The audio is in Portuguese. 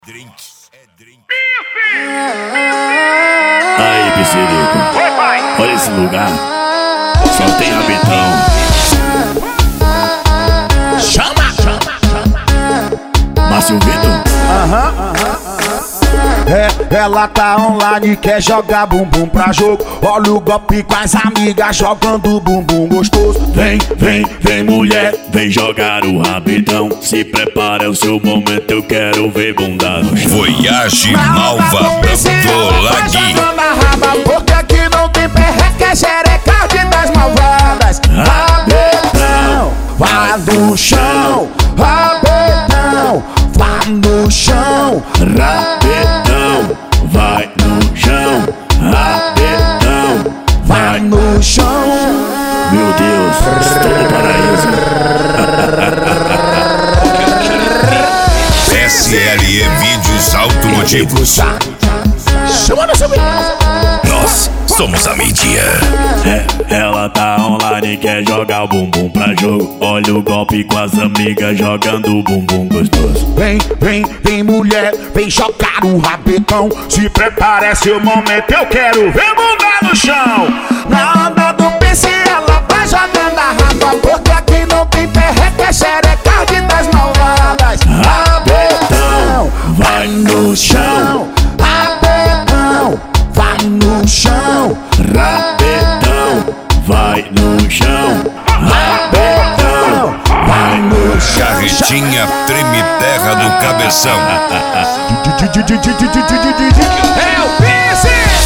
Drink. Aí, Piscirico, olha esse lugar, só tem rabetão. Chama! Márcio Vitor? Ela tá online, quer jogar bumbum pra jogo. Olha o golpe com as amigas jogando bumbum gostoso. Vem mulher, vem jogar o rabetão. Se prepara, é o seu momento, eu quero ver bunda no chão. Voyage Malva Brantolagui. Porque aqui não tem perreque, é xerecard das malvadas. Rabetão, vai no chão. Rabetão, vai no chão. Rabetão, vai no chão. Rabetão, Vai no chão. meu Deus, estou no paraíso. SLE Vídeos Automotivos. Chama no seu Nós somos a mídia. Ela tá online, quer jogar o bumbum pra jogo. Olha o golpe com as amigas jogando o bumbum gostoso. Vem mulher, vem jogar o rabetão. Se prepara, é seu momento, eu quero ver bunda no chão. Na onda do PC ela vai jogando a raba. Porque aqui não tem perreque, é xerecard das malvadas. Rabetão, vai no chão. Rabetão, vai no chão. Rabetão, vai no chão. Rabetão, vai no chão. Carretinha treme terra do cabeção. É o PC!